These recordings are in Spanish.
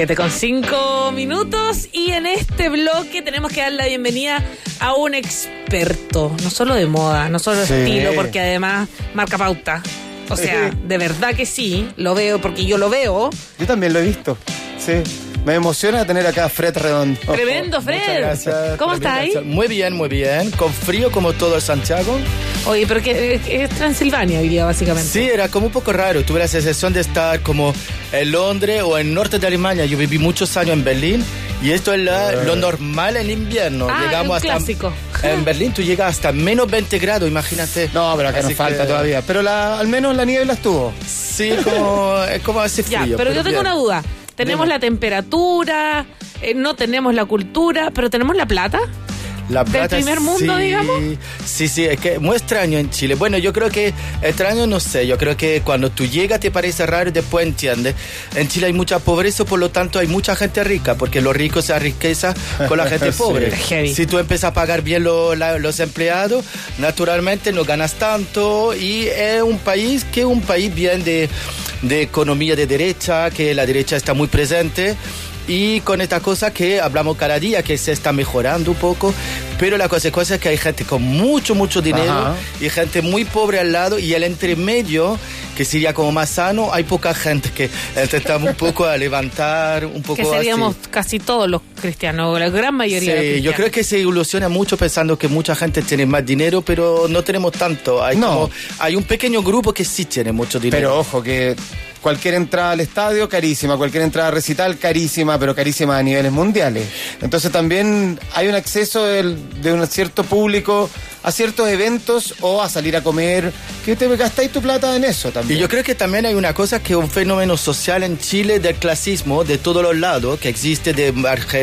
7:05 y en este bloque tenemos que dar la bienvenida a un experto, no solo de moda, no solo de estilo, porque además marca pauta. O sea, de verdad que sí, lo veo porque yo lo veo. Yo también lo he visto, sí. Me emociona tener acá a Fred Redondo. Tremendo, Fred. Muchas gracias. ¿Cómo estás ahí? Muy bien, muy bien. Con frío como todo el Santiago. Oye, pero que es Transilvania hoy día, básicamente. Sí, era como un poco raro. Tuve la sensación de estar como en Londres o en el norte de Alemania. Yo viví muchos años en Berlín y esto es lo normal en invierno. Llegamos hasta clásico. En Berlín tú llegas hasta menos 20 grados, imagínate. No, pero acá nos falta todavía. Pero al menos la niebla estuvo. Sí, como hace frío. Ya, pero yo tengo una duda. Tenemos la temperatura, no tenemos la cultura, pero tenemos la plata. La plata, del primer mundo, sí, digamos. Sí, es que es muy extraño en Chile. Bueno, yo creo que extraño, no sé, yo creo que cuando tú llegas te parece raro y después entiendes. En Chile hay mucha pobreza, por lo tanto hay mucha gente rica, porque los ricos se enriquecen con la gente pobre. Sí. Si tú empiezas a pagar bien los empleados, naturalmente no ganas tanto y es un país que es un país bien de economía de derecha, que la derecha está muy presente. Y con esta cosa que hablamos cada día, que se está mejorando un poco, pero la consecuencia es que hay gente con mucho dinero. Ajá. Y gente muy pobre al lado, y el entremedio, que sería como más sano, hay poca gente que intentamos un poco a levantar, un poco que seríamos así. Casi todos los cristianos, la gran mayoría de los cristianos. Yo creo que se ilusiona mucho pensando que mucha gente tiene más dinero, pero no tenemos tanto. Hay un pequeño grupo que sí tiene mucho dinero. Pero ojo, que cualquier entrada al estadio, carísima. Cualquier entrada a recital, carísima, pero carísima a niveles mundiales. Entonces también hay un acceso de un cierto público a ciertos eventos o a salir a comer, que te gastáis tu plata en eso también. Y yo creo que también hay una cosa que es un fenómeno social en Chile del clasismo de todos los lados, que existe de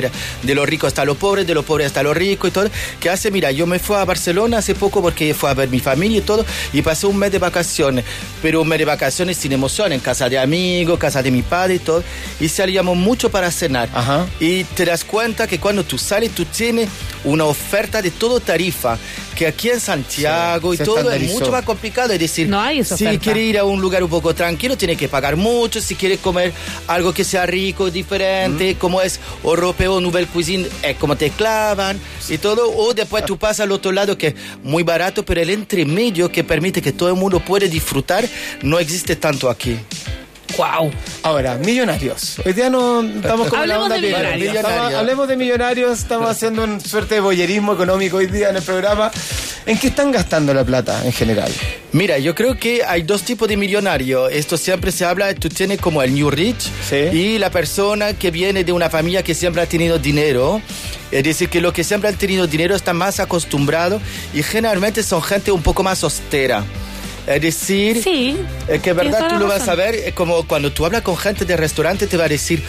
los ricos hasta los pobres, de los pobres hasta los ricos y todo, que hace, mira, yo me fui a Barcelona hace poco porque fui a ver mi familia y todo, y pasé un mes de vacaciones, pero un mes de vacaciones sin emoción, en casa de amigos, casa de mi padre y todo, y salíamos mucho para cenar. Ajá. Y te das cuenta que cuando tú sales, tú tienes una oferta de todo tarifa, que aquí en Santiago y todo es mucho más complicado. Es decir, no hay esa si oferta. quieres ir a un lugar un poco tranquilo, tienes que pagar mucho. Si quieres comer algo que sea rico, diferente, como es europeo, nouvelle cuisine, es como te clavan y todo. O después tú pasas al otro lado, que es muy barato, pero el entremedio que permite que todo el mundo pueda disfrutar no existe tanto aquí. Wow. Ahora, millonarios. Hoy día no estamos con la onda millonarios. Hablemos de millonarios. Estamos haciendo una suerte de voyerismo económico hoy día en el programa. ¿En qué están gastando la plata en general? Mira, yo creo que hay dos tipos de millonarios. Esto siempre se habla, tú tienes como el New Rich, ¿sí? Y la persona que viene de una familia que siempre ha tenido dinero. Es decir, que los que siempre han tenido dinero están más acostumbrados y generalmente son gente un poco más austera. Es decir, sí, que verdad tú lo vas a ver, es como cuando tú hablas con gente de restaurante te va a decir,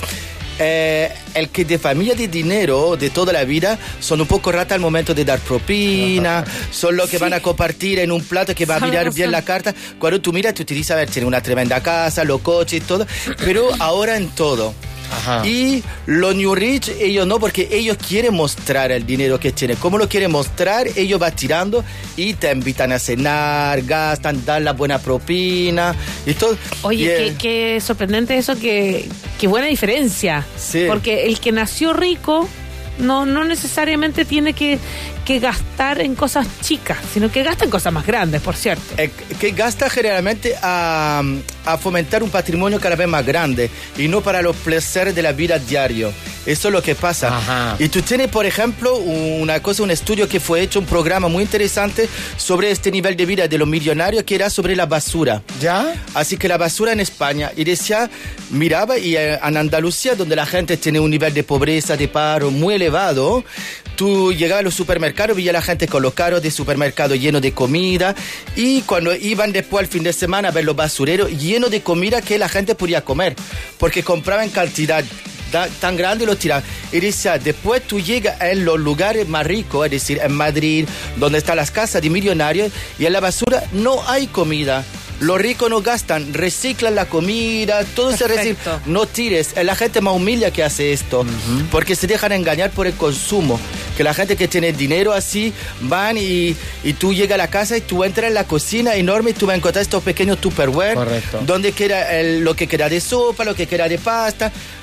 el que de familia de dinero de toda la vida son un poco rata al momento de dar propina, son los que van a compartir en un plato, que va a mirar bien la carta. Cuando tú miras, tú te dices, a ver, tiene una tremenda casa, los coches y todo, pero ahora en todo. Ajá. Y los New Rich, ellos no, porque ellos quieren mostrar el dinero que tienen. ¿Cómo lo quieren mostrar? Ellos van tirando y te invitan a cenar, gastan, dan la buena propina y todo. Oye, qué sorprendente eso, qué buena diferencia. Sí. Porque el que nació rico no necesariamente tiene que gastar en cosas chicas, sino que gasta en cosas más grandes, por cierto. Que gasta generalmente a fomentar un patrimonio cada vez más grande y no para los placeres de la vida diaria. Eso es lo que pasa. Ajá. Y tú tienes, por ejemplo, un estudio que fue hecho, un programa muy interesante sobre este nivel de vida de los millonarios, que era sobre la basura. ¿Ya? Así que la basura en España, y decía, miraba, y en Andalucía, donde la gente tiene un nivel de pobreza, de paro muy elevado, tú llegabas a los supermercados, veías a la gente con los carros de supermercado llenos de comida, y cuando iban después al fin de semana a ver los basureros llenos de comida que la gente podía comer, porque compraban en cantidad tan grande y los tiraban. Y decía, después tú llegas en los lugares más ricos, es decir, en Madrid, donde están las casas de millonarios, y en la basura no hay comida. Los ricos no gastan, reciclan la comida, todo se recicla. No tires. Es la gente más humilde que hace esto, porque se dejan engañar por el consumo. Que la gente que tiene dinero así, van y tú llegas a la casa y tú entras en la cocina enorme y tú vas a encontrar estos pequeños Tupperware. Correcto. Donde queda lo que queda de sopa, lo que queda de pasta.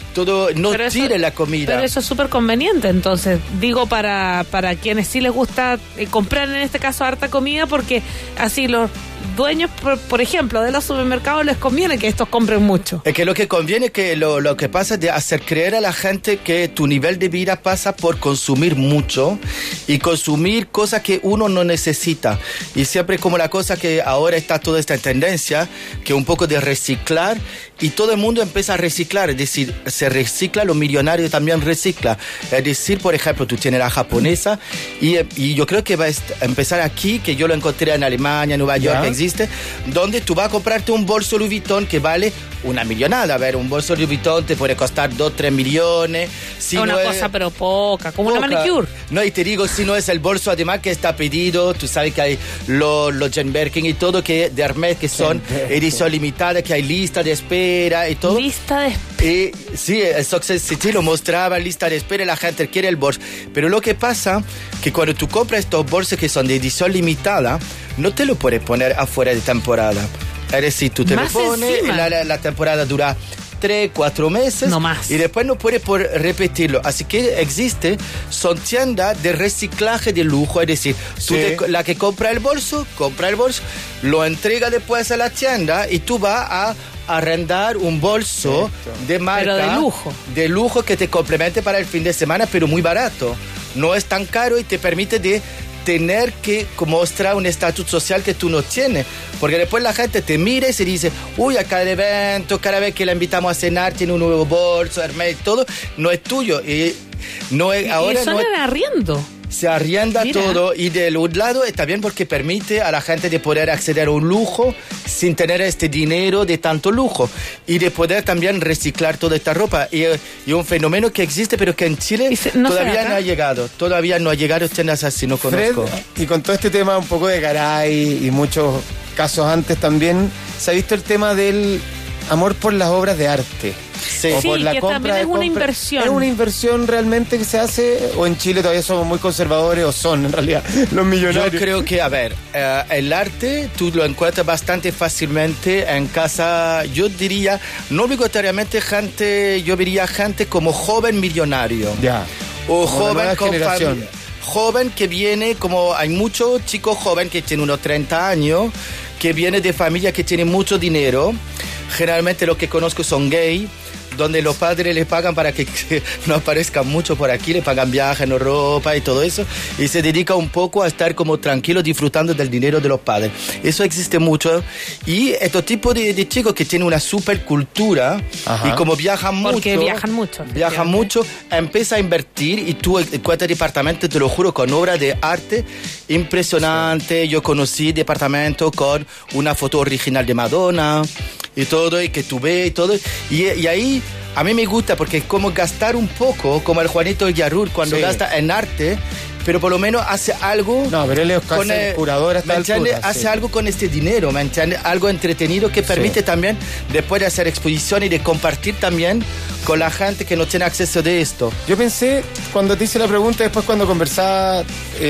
todo, no tire la comida. Pero eso es súper conveniente, entonces, digo, para quienes sí les gusta comprar en este caso harta comida, porque así los dueños, por ejemplo, de los supermercados les conviene que estos compren mucho. Es que lo que conviene es que lo que pasa es de hacer creer a la gente que tu nivel de vida pasa por consumir mucho y consumir cosas que uno no necesita. Y siempre como la cosa que ahora está toda esta tendencia, que un poco de reciclar, y todo el mundo empieza a reciclar, es decir, se recicla, los millonarios también recicla. Es decir, por ejemplo, tú tienes la japonesa y yo creo que va a empezar aquí, que yo lo encontré en Alemania, Nueva York, que existe, donde tú vas a comprarte un bolso Louis Vuitton que vale una millonada. A ver, un bolso Louis Vuitton te puede costar 2-3 millones. Si una no cosa, es, pero poca, como una manicure. No, y te digo, si no es el bolso además que está pedido, tú sabes que hay los Jane Birkin y todo, que de Hermès, que son edición limitada, que hay lista de espera y todo. Lista de espera. Sí, el Success City lo mostraba, lista de espera, la gente quiere el bolso. Pero lo que pasa, que cuando tú compras estos bolsos que son de edición limitada, no te lo puedes poner afuera de temporada. Es decir, tú te lo pones, la temporada dura 3-4 meses, no más, y después no puedes repetirlo. Así que son tiendas de reciclaje de lujo, es decir, la que compra el bolso, lo entrega después a la tienda y tú vas a arrendar un bolso de marca, pero de lujo que te complemente para el fin de semana, pero muy barato. No es tan caro y te permite de tener que mostrar un estatus social que tú no tienes, porque después la gente te mira y se dice, uy, a cada evento, cada vez que la invitamos a cenar tiene un nuevo bolso, Hermès, todo, no es tuyo. Ahora eso no es arriendo. Se arrienda todo, y del un lado está bien porque permite a la gente de poder acceder a un lujo sin tener este dinero de tanto lujo, y de poder también reciclar toda esta ropa. Y un fenómeno que existe, pero que en Chile todavía no ha llegado. Tiendas así, no conozco. Fred, y con todo este tema un poco de Garay y muchos casos antes también, ¿se ha visto el tema del amor por las obras de arte? Sí, por la que compra también es una inversión. ¿Es una inversión realmente que se hace? ¿O en Chile todavía somos muy conservadores, o son en realidad los millonarios? Yo creo que, el arte tú lo encuentras bastante fácilmente en casa. Yo diría, no obligatoriamente gente, yo diría gente como joven millonario. Ya. O joven con familia. Joven que viene, como hay muchos chicos jóvenes que tienen unos 30 años, que viene de familia que tiene mucho dinero. Generalmente los que conozco son gay, donde los padres les pagan para que no aparezcan mucho por aquí, le pagan viajes, no ropa y todo eso, y se dedica un poco a estar como tranquilo disfrutando del dinero de los padres. Eso existe mucho, y estos tipos de chicos que tienen una super cultura y como viajan mucho, empieza a invertir, y tú encuentras departamentos, te lo juro, con obras de arte impresionante. Sí. Yo conocí departamentos con una foto original de Madonna y todo, y que tú ves y todo, y ahí a mí me gusta, porque es como gastar un poco, como el Juanito Yarur cuando gasta en arte, pero por lo menos hace algo. No, pero él es casi el curador hasta la altura. Hace algo con este dinero, ¿me entiendes? Algo entretenido que permite también, después de hacer exposición y de compartir también con la gente que no tiene acceso de esto. Yo pensé, cuando te hice la pregunta, después cuando conversaba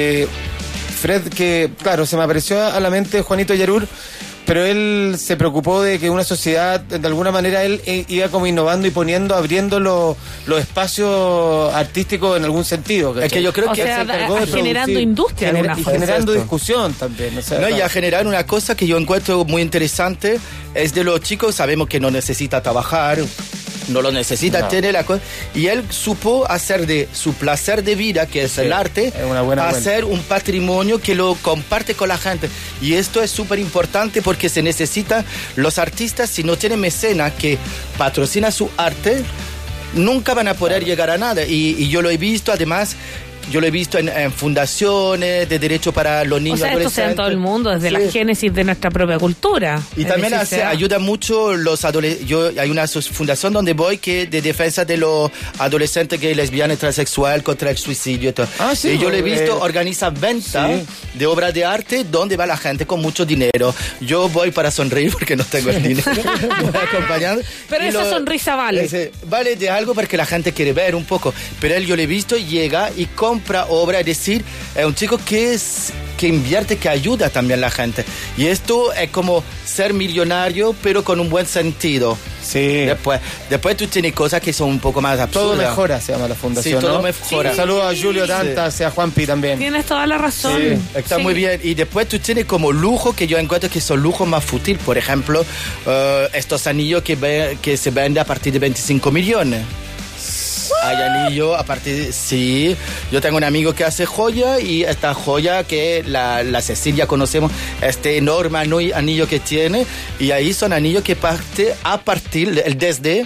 Fred, que claro, se me apareció a la mente Juanito Yarur, pero él se preocupó de que una sociedad, de alguna manera, él iba como innovando y abriendo los espacios artísticos en algún sentido. ¿Cachai? Es que yo creo que generando industria. Y generando discusión también. O sea, y a generar una cosa que yo encuentro muy interesante, es de los chicos, sabemos que no necesita trabajar, no lo necesita tener la cosa, y él supo hacer de su placer de vida, que es el arte, hacer un patrimonio que lo comparte con la gente. Y esto es súper importante, porque se necesita, los artistas, si no tienen mecenas que patrocina su arte, nunca van a poder llegar a nada. Y yo lo he visto, además, en fundaciones de derecho para los niños. O sea, esto se da en todo el mundo, desde la génesis de nuestra propia cultura. Y también ayuda mucho los adolescentes. Hay una fundación donde voy que de defensa de los adolescentes gay, lesbianas, transexual, contra el suicidio y todo. Y yo lo he visto, organiza ventas de obras de arte donde va la gente con mucho dinero. Yo voy para sonreír porque no tengo el dinero. Me voy acompañando. Pero esa sonrisa vale. Vale de algo porque la gente quiere ver un poco. Pero yo lo he visto, llega y compra obra, es decir, es un chico que invierte, que ayuda también a la gente. Y esto es como ser millonario, pero con un buen sentido. Sí. Después tú tienes cosas que son un poco más absurdas. Todo mejora, se llama la fundación, Sí, todo ¿no? mejora. Saludos a Julio Dantas y a Juanpi también. Tienes toda la razón. Sí, Está muy bien. Y después tú tienes como lujo que yo encuentro que son lujos más fútiles. Por ejemplo, estos anillos que se venden a partir de 25 millones. Hay anillo a partir sí, yo tengo un amigo que hace joya y esta joya que la Cecilia conocemos, este enorme anillo que tiene, y ahí son anillos que parte a partir desde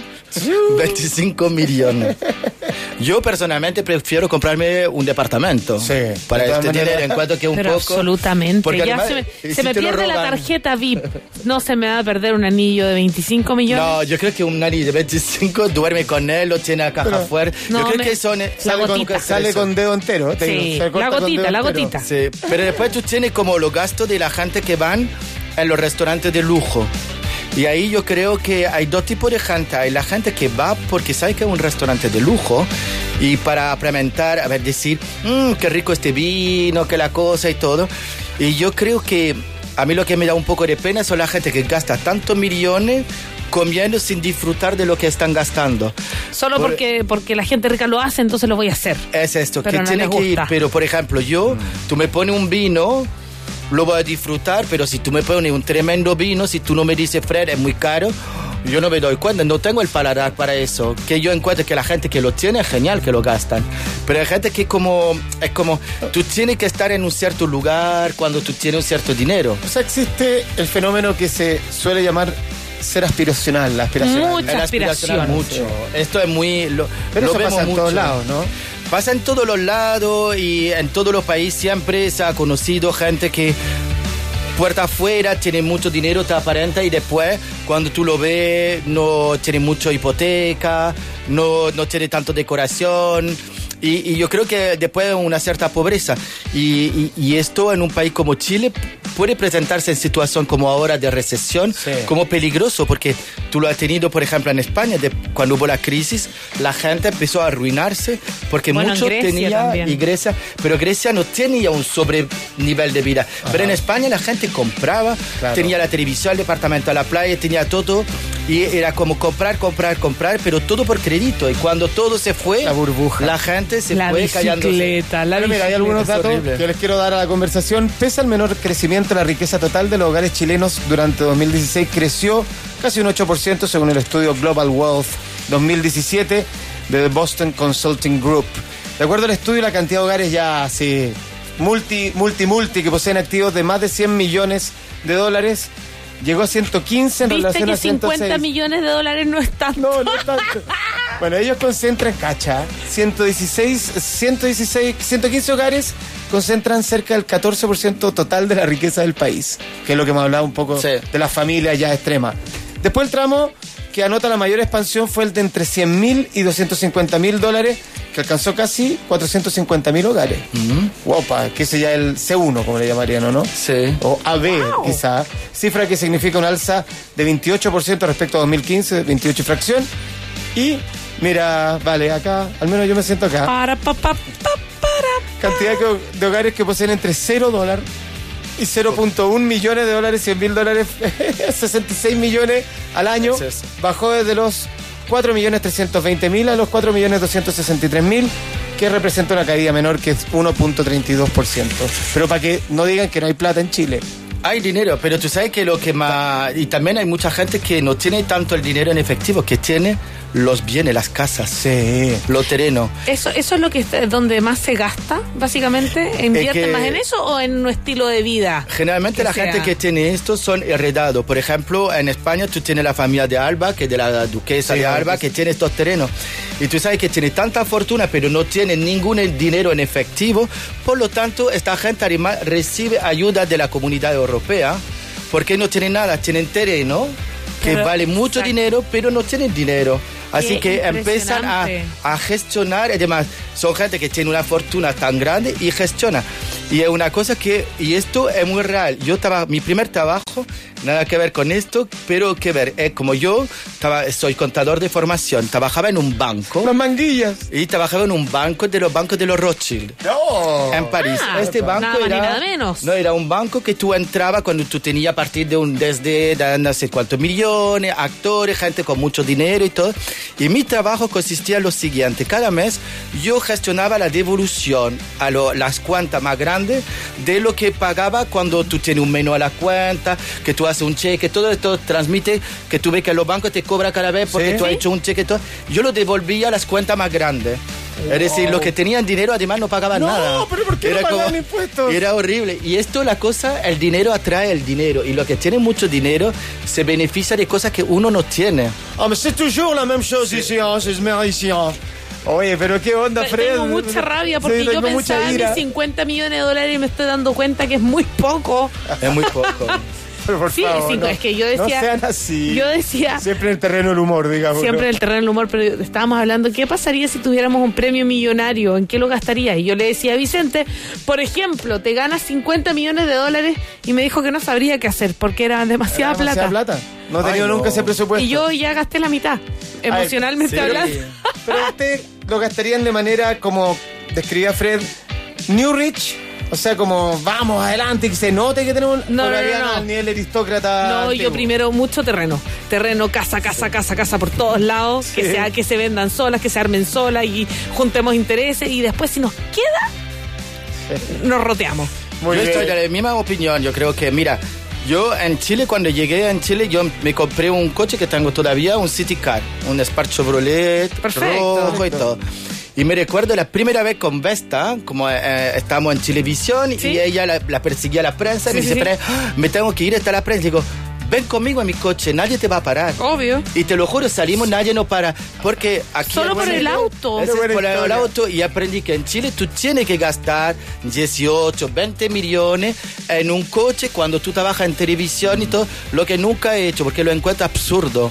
25 millones. Yo personalmente prefiero comprarme un departamento. Sí, para de todas este dinero maneras. encuentro que un Pero poco absolutamente. porque Ya además, se me te lo pierde la roban. tarjeta VIP. No se me va a perder un anillo de 25 millones. No, yo creo que un anillo de 25 duerme con él, lo tiene a caja fuerte. No, yo creo que son Sale con dedo entero. Te Sí, digo, se corta la con gotita, dedo la entero. gotita. Sí, pero después tú tienes como los gastos de la gente que van en los restaurantes de lujo. Y ahí yo creo que hay dos tipos de gente. Hay la gente que va porque sabe que es un restaurante de lujo y para prementar, a ver, decir, qué rico este vino, que la cosa y todo. Y yo creo que a mí lo que me da un poco de pena son la gente que gasta tantos millones comiendo sin disfrutar de lo que están gastando. Solo porque la gente rica lo hace, entonces lo voy a hacer. Es esto, Pero que no tiene les que ir. gusta. Pero, por ejemplo, tú me pones un vino, lo voy a disfrutar, pero si tú me pones un tremendo vino, si tú no me dices, Fred, es muy caro, yo no me doy cuenta, no tengo el paladar para eso. Que yo encuentro que la gente que lo tiene es genial que lo gastan. Pero hay gente que es como, tú tienes que estar en un cierto lugar cuando tú tienes un cierto dinero. O sea, existe el fenómeno que se suele llamar ser aspiracional, la aspiracional. Mucha El aspiración. mucho. Esto es muy... Pero lo eso vemos pasa en mucho. todos lados, ¿no? Pasa en todos los lados y en todos los países siempre se ha conocido gente que puerta afuera tiene mucho dinero, te aparenta y después cuando tú lo ves no tiene mucho hipoteca, no tiene tanto decoración. Y yo creo que después una cierta pobreza. Y esto en un país como Chile puede presentarse en situación como ahora de recesión, Sí. como peligroso, porque tú lo has tenido, por ejemplo, en España, cuando hubo la crisis, la gente empezó a arruinarse porque Bueno, mucho en Grecia tenía, también. y Grecia, pero Grecia no tenía un nivel de vida. Pero en España la gente compraba, Claro. tenía la televisión, el departamento a la playa, tenía todo, y era como comprar, pero todo por crédito. Y cuando todo se fue, La burbuja. la gente se La fue callándose. bicicleta, la Pero mira, hay algunos es datos horrible. que les quiero dar a la conversación. Pese al menor crecimiento, la riqueza total de los hogares chilenos durante 2016 creció casi un 8% según el estudio Global Wealth 2017 de The Boston Consulting Group. De acuerdo al estudio, la cantidad de hogares ya así multi que poseen activos de más de 100 millones de dólares llegó a 115 en ¿Viste relación que a 50 106. millones de dólares no es tanto? No, no tanto. Bueno, ellos concentran, cacha, 115 hogares concentran cerca del 14% total de la riqueza del país, que es lo que hemos hablado un poco Sí. de las familias ya extremas. Después el tramo que anota la mayor expansión fue el de entre 100.000 y 250.000 dólares, que alcanzó casi 450.000 hogares. Guapa, que ese ya es el C1, como le llamarían, ¿no? Sí. O AB, quizá. Cifra que significa un alza de 28% respecto a 2015, 28 y fracción. Y, mira, vale, acá, al menos yo me siento acá. Para. Cantidad de hogares que poseen entre $0 y 0.1 millones de dólares, 100.000 dólares, 66 millones al año. Es eso. Bajó desde los 4.320.000 a los 4.263.000, que representa una caída menor que es 1.32%. Pero para que no digan que no hay plata en Chile. Hay dinero, pero tú sabes que lo que más... Y también hay mucha gente que no tiene tanto el dinero en efectivo, que tiene los bienes, las casas, Sí. los terrenos. ¿Eso es lo que donde más se gasta, básicamente? ¿Invierten que- más en eso o en un estilo de vida? Generalmente Que la sea- gente que tiene esto son heredados. Por ejemplo, en España tú tienes la familia de Alba, que es de la duquesa Sí, de la Alba, duquesa. que tiene estos terrenos. Y tú sabes que tiene tanta fortuna, pero no tiene ningún dinero en efectivo. Por lo tanto, esta gente además recibe ayuda de la Comunidad Europea, porque no tienen nada, tienen terreno, que Pero- vale mucho exacto. dinero, pero no tienen dinero. Así Qué que empiezan impresionante. a gestionar, además son gente que tiene una fortuna tan grande y gestiona. Y es una cosa que, y esto es muy real. Mi primer trabajo nada que ver con esto, pero que ver, como yo soy contador de formación, trabajaba en un banco. Las manguillas. Y trabajaba en un banco de los bancos de los Rothschild. No. En París. Este banco nada más era... ni nada menos. No, era un banco que tú entrabas cuando tú tenías a partir de no sé cuántos millones, actores, gente con mucho dinero y todo. Y mi trabajo consistía en lo siguiente. Cada mes yo gestionaba la devolución a las cuentas más grandes de lo que pagaba cuando tú tienes un menú a la cuenta, que tú haces un cheque, todo esto transmite que tú ves que los bancos te cobran cada vez porque tú has hecho un cheque, todo. Yo lo devolvía a las cuentas más grandes. Es decir, los que tenían dinero además no pagaban nada. No, pero ¿por qué no pagaban impuestos? Era horrible. Y esto, la cosa, el dinero atrae el dinero. Y los que tienen mucho dinero se beneficia de cosas que uno no tiene. Ah, mais c'est toujours la même chose ici, c'est méritien. Oye, pero qué onda, Fred. Tengo mucha rabia porque yo pensaba en mis 50 millones de dólares y me estoy dando cuenta que es muy poco. Es muy poco. Pero por Sí, favor, es que yo decía... no sean así. Yo decía... Siempre en el terreno del humor, digamos. Siempre en el terreno del humor, pero estábamos hablando, ¿qué pasaría si tuviéramos un premio millonario? ¿En qué lo gastarías? Y yo le decía a Vicente, por ejemplo, te ganas 50 millones de dólares y me dijo que no sabría qué hacer porque era demasiada plata. No he tenido nunca ese presupuesto. Y yo ya gasté la mitad, emocionalmente hablando. Pero usted lo gastarían de manera como describía Fred, New Rich. O sea, como vamos adelante y que se note que tenemos No. al nivel aristócrata. No, antiguo. yo primero mucho terreno, casa por todos lados, Sí. que se vendan solas, que se armen solas y juntemos intereses y después si nos queda, nos roteamos. Muy Yo bien. estoy de la misma opinión. Yo creo que, mira, yo en Chile, cuando llegué en Chile, yo me compré un coche que tengo todavía, un City Car, un Spark Chevrolet Perfecto. rojo y todo. Y me recuerdo la primera vez con Vesta, como estábamos en Chilevisión, ¿Sí? y ella la perseguía la prensa, y me dice, "Pero, me tengo que ir, está la prensa". Y digo, ven conmigo en mi coche, nadie te va a parar. Obvio. Y te lo juro, salimos, nadie nos para. Porque aquí... Solo por el auto. Ese es Qué buena por el historia. auto. Y aprendí que en Chile tú tienes que gastar 18, 20 millones en un coche cuando tú trabajas en televisión y todo, lo que nunca he hecho, porque lo encuentro absurdo.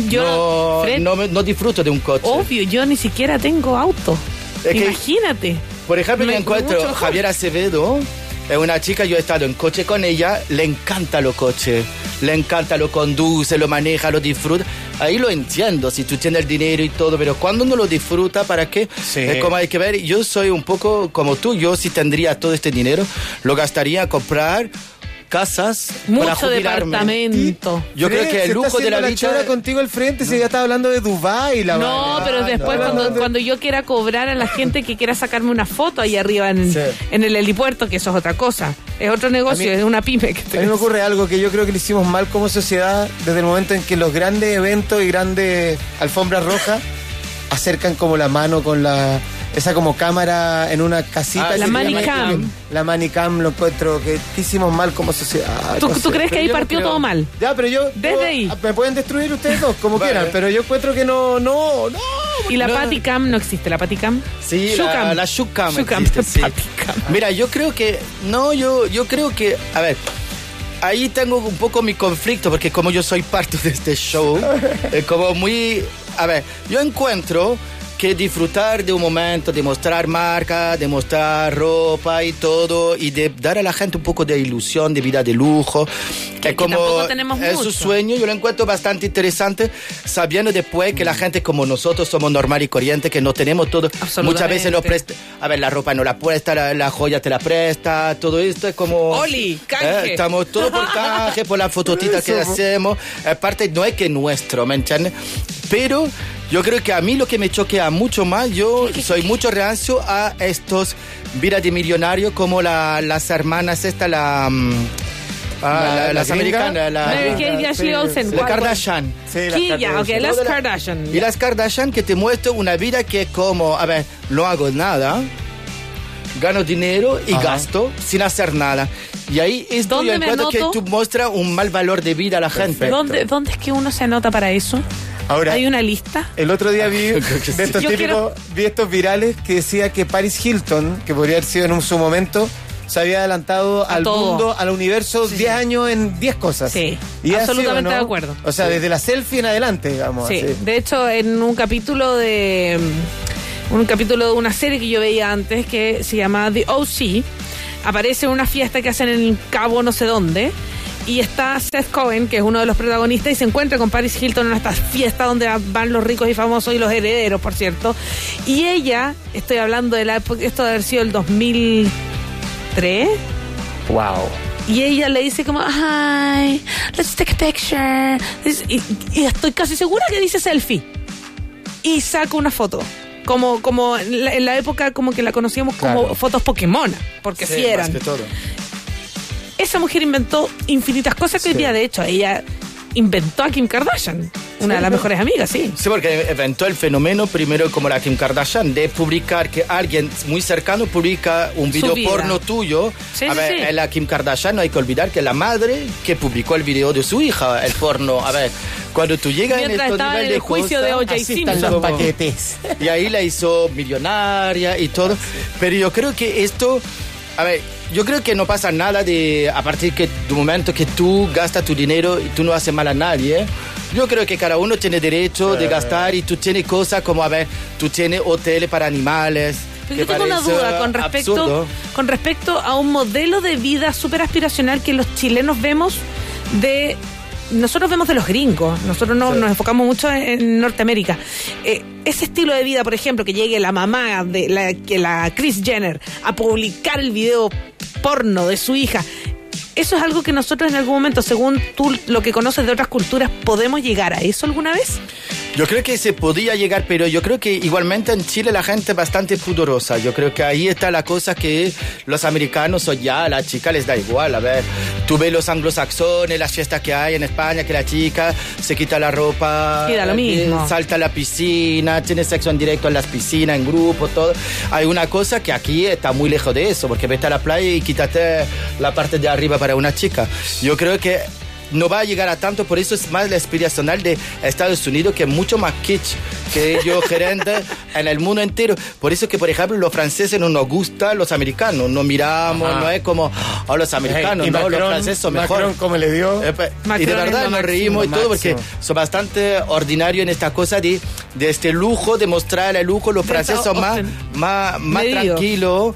Yo, Fred, no disfruto de un coche. obvio, yo ni siquiera tengo auto. Es que- Imagínate. Por ejemplo, Me- me encuentro mucho mejor. Javier Acevedo, es una chica, yo he estado en coche con ella, le encanta los coches, le encanta, lo conduce, lo maneja, lo disfruta. Ahí lo entiendo, si tú tienes el dinero y todo, pero cuando uno lo disfruta, ¿para qué? Sí. Es como hay que ver, yo soy un poco como tú, yo si tendría todo este dinero, lo gastaría a comprar casas para Mucho jubilarme. departamento. Yo creo que el lujo de la vida... chora contigo al frente, si ya estaba hablando de Dubái, la No, vaina. pero después cuando yo quiera cobrar a la gente que quiera sacarme una foto ahí arriba en el helipuerto, que eso es otra cosa. Es otro negocio, A mí- es una pyme. Que A mí me ocurre algo que yo creo que le hicimos mal como sociedad desde el momento en que los grandes eventos y grandes alfombras rojas acercan como la mano con esa como cámara en una casita. Ah, que la se llama- Manicam. La Manicam, lo encuentro que hicimos mal como sociedad. ¿Tú no sé. crees que pero ahí yo no partió creo. todo mal? Ya, pero yo... Desde ahí. Me pueden destruir ustedes dos, como Vale. quieran, pero yo encuentro que no. Y la No. Paticam no existe, la Paticam. Sí, Shucam. la Shucam Shucam, existe, sí. Paticam. Mira, yo creo que... No, yo creo que... A ver, ahí tengo un poco mi conflicto, porque como yo soy parte de este show, es como muy... A ver, yo encuentro que disfrutar de un momento, de mostrar marca, de mostrar ropa y todo, y de dar a la gente un poco de ilusión, de vida de lujo, Que tampoco tenemos es su mucho. sueño, yo lo encuentro bastante interesante, sabiendo después que la gente como nosotros somos normal y corriente, que no tenemos todo, muchas veces nos presta, a ver, la ropa no la presta, la joya te la presta, todo esto es como... Oli, canje. Estamos todo por canje, por las fototitas que hacemos, aparte no es que es nuestro, ¿me entiendes? Pero yo creo que a mí lo que me choquea mucho más, yo soy mucho reacio a estos vidas de millonarios como las hermanas estas, las gringa. americanas, Mary Kate y Ashley Olsen. la Kardashian. Sí, Sí, ya, ok, las Toda la- Kardashian. Y las Kardashian que te muestran una vida que es como, a ver, no hago nada, gano dinero y Ajá. gasto sin hacer nada. Y ahí esto ¿Dónde yo me encuentro que anoto? tú muestras un mal valor de vida a la gente. ¿Dónde es que uno se anota para eso? Ahora, ¿Hay una lista? el otro día vi de estos Yo típicos, vi estos virales que decía que Paris Hilton, que podría haber sido en su momento, se había adelantado al todo. mundo, al universo, 10 años en 10 cosas. Sí, Y así, absolutamente ¿o no? de acuerdo. O sea, desde la selfie en adelante, digamos. Sí, así. de hecho, en un capítulo de una serie que yo veía antes que se llama The O.C., aparece una fiesta que hacen en Cabo no sé dónde Y está Seth Cohen, que es uno de los protagonistas, y se encuentra con Paris Hilton en esta fiesta donde van los ricos y famosos y los herederos, por cierto. Y ella, estoy hablando de la época, esto debe haber sido el 2003. Wow. Y ella le dice como, hi, let's take a picture. Y estoy casi segura que dice selfie. Y saca una foto. Como en la época como que la conocíamos como fotos Pokémon, porque sí eran. Más que todo. Esa mujer inventó infinitas cosas que hoy día, de hecho, ella inventó a Kim Kardashian, una de las mejores amigas, sí. Sí, porque inventó el fenómeno primero como la Kim Kardashian, de publicar que alguien muy cercano publica un video porno tuyo. Sí, a ver, sí. la Kim Kardashian no hay que olvidar que la madre que publicó el video de su hija, el porno. A ver, cuando tú llegas en estos niveles de juicio de O.J. Así están Simpson. los paquetes. Y ahí la hizo millonaria y todo. Pero yo creo que esto... A ver, yo creo que no pasa nada a partir del momento que tú gastas tu dinero y tú no haces mal a nadie. Yo creo que cada uno tiene derecho de gastar y tú tienes cosas como, a ver, tú tienes hoteles para animales. Pero yo tengo una duda con respecto a un modelo de vida súper aspiracional que los chilenos vemos de... Nosotros vemos de los gringos, nosotros nos enfocamos mucho en Norteamérica. Ese estilo de vida, por ejemplo, que llegue la mamá de la Kris Jenner a publicar el video porno de su hija, ¿eso es algo que nosotros en algún momento, según tú lo que conoces de otras culturas, podemos llegar a eso alguna vez? Yo creo que se podía llegar, pero yo creo que igualmente en Chile la gente es bastante pudorosa. Yo creo que ahí está la cosa que los americanos o ya a la chica les da igual. A ver, tú ves los anglosaxones, las fiestas que hay en España, que la chica se quita la ropa, sí, da lo mismo. Salta a la piscina, tiene sexo en directo en las piscinas, en grupo, todo. Hay una cosa que aquí está muy lejos de eso, porque vete a la playa y quítate la parte de arriba para una chica. Yo creo que no va a llegar a tanto, por eso es más la aspiracional de Estados Unidos, que es mucho más kitsch que ellos gerentes en el mundo entero. Por eso que, por ejemplo, los franceses no nos gustan los americanos, no miramos, no es como, los americanos, y no, Macron, los franceses son mejor. Macron, ¿cómo le dio? Y de verdad nos reímos y todo, porque son bastante ordinarios en esta cosa de este lujo, de mostrar el lujo. Los franceses son más tranquilos,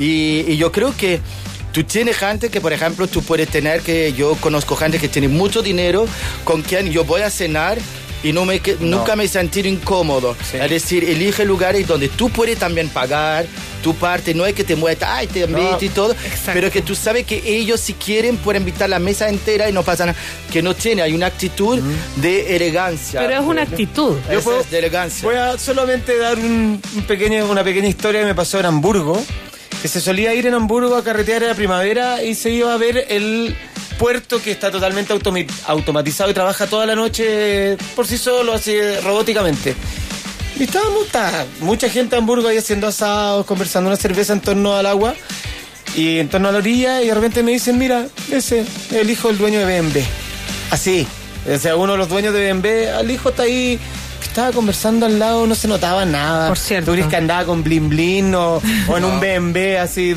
y yo creo que tú tienes gente que, por ejemplo, tú puedes tener, que yo conozco gente que tiene mucho dinero, con quien yo voy a cenar y nunca me he sentido incómodo. Sí. Es decir, elige lugares donde tú puedes también pagar tu parte, no es que te muestres, ay, te invito y todo, pero que tú sabes que ellos, si quieren, pueden invitar la mesa entera y no pasa nada. Que no tiene, hay una actitud de elegancia. Pero es una actitud. Yo puedo, es de elegancia. Voy a solamente dar una pequeña historia que me pasó en Hamburgo. Que se solía ir en Hamburgo a carretear en la primavera y se iba a ver el puerto, que está totalmente automatizado y trabaja toda la noche por sí solo, así robóticamente. Y estaba mucha gente en Hamburgo ahí haciendo asados, conversando una cerveza en torno al agua y en torno a la orilla, y de repente me dicen, mira, ese es el hijo del dueño de BMW. Así, o sea, uno de los dueños de BMW, el hijo está ahí. Estaba conversando al lado, no se notaba nada. Por cierto. ¿Tú crees que andaba con blin blin o en un BMW así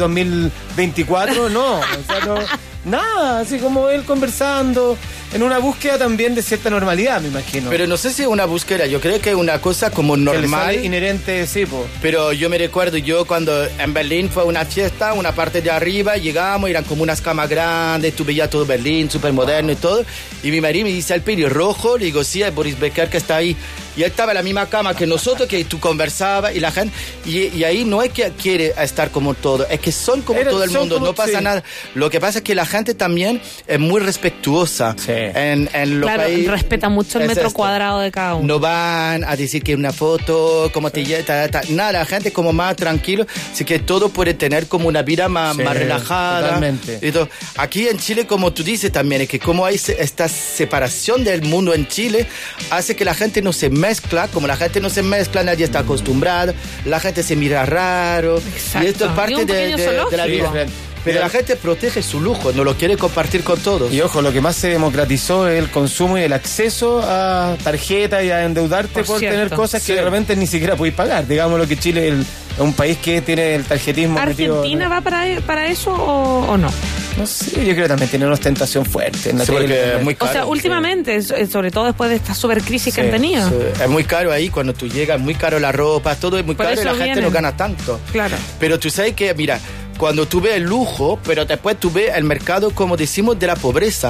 2024? No, o sea, no, nada, así como él conversando, en una búsqueda también de cierta normalidad, me imagino. Pero no sé si es una búsqueda, yo creo que es una cosa como normal. Inherente, sí, po. Pero yo me recuerdo, yo cuando en Berlín fue una fiesta, una parte de arriba, llegamos, eran como unas camas grandes, tú veías todo Berlín, súper moderno y todo. Y mi marido me dice, el pelo rojo, le digo, sí, es Boris Becker que está ahí. Y él estaba en la misma cama que nosotros, que tú conversabas y la gente... Y ahí no es que quiere estar como todo, es que son como todo el mundo, no pasa nada. Lo que pasa es que la gente también es muy respetuosa. Sí. En los países. Respeta mucho el metro cuadrado de cada uno. No van a decir que una foto, como te llega, nada, la gente como más tranquilo, así que todo puede tener como una vida más relajada. Totalmente. Entonces, aquí en Chile, como tú dices también, es que como hay esta separación del mundo en Chile, hace que la gente no se mezcla, como la gente no se mezcla, nadie está acostumbrado, la gente se mira raro. Exacto. Y esto es parte de la vida. Pero la gente protege su lujo, no lo quiere compartir con todos. Y ojo, lo que más se democratizó es el consumo y el acceso a tarjetas y a endeudarte por tener cosas que de repente ni siquiera podéis pagar. Digamos lo que Chile es un país que tiene el tarjetismo. ¿Argentina va para eso o no? No sé, yo creo que también tiene una ostentación fuerte. En la es muy caro. O sea, últimamente, sobre todo después de esta super crisis que han tenido. Sí. Es muy caro ahí cuando tú llegas, es muy caro la ropa, todo es muy caro y la gente no gana tanto. Claro. Pero tú sabes que, mira, cuando tú ves el lujo, pero después tú ves el mercado, como decimos, de la pobreza,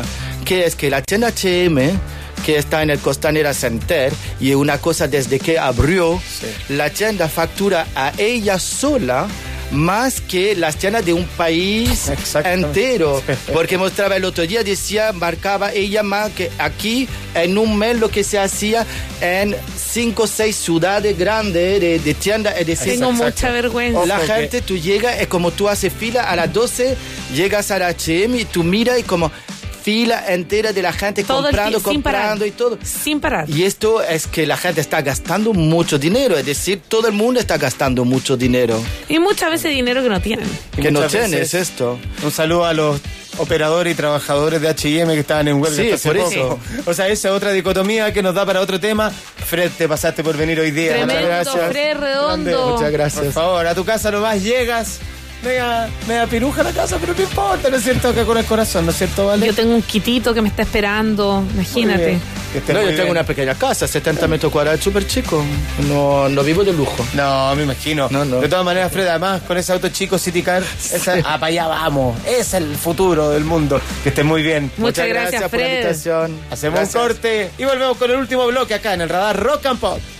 que es que la tienda H&M, que está en el Costanera Center, y una cosa desde que abrió, la tienda factura a ella sola más que las tiendas de un país entero. Porque mostraba el otro día, decía, marcaba ella más que aquí en un mes lo que se hacía en 5 o 6 ciudades grandes de tiendas. Es decir, tengo mucha vergüenza. La gente, tú llegas, es como tú haces fila a las 12, llegas a la H&M y tú miras y como fila entera de la gente todo comprando y todo. Sin parar. Y esto es que la gente está gastando mucho dinero, es decir, todo el mundo está gastando mucho dinero. Y muchas veces dinero que no tienen. Que no tienen, es esto. Un saludo a los operadores y trabajadores de H&M que estaban en huelga. Sí, por eso. O sea, esa es otra dicotomía que nos da para otro tema. Fred, te pasaste por venir hoy día. Tremendo, muchas gracias. Fred Redondo. Muchas gracias. Por favor, a tu casa nomás llegas. Media piruja la casa, pero no importa, ¿no es cierto? Acá con el corazón, ¿no es cierto, Vale? Yo tengo un quitito que me está esperando, imagínate. No, yo tengo una pequeña casa, 70 metros cuadrados, súper chico. No vivo de lujo. No, me imagino. No. De todas maneras, Fred, además, con ese auto chico City Car, para allá vamos. Es el futuro del mundo. Que esté muy bien. Muchas gracias, por la Fred. invitación. Hacemos un corte y volvemos con el último bloque acá en el Radar Rock and Pop.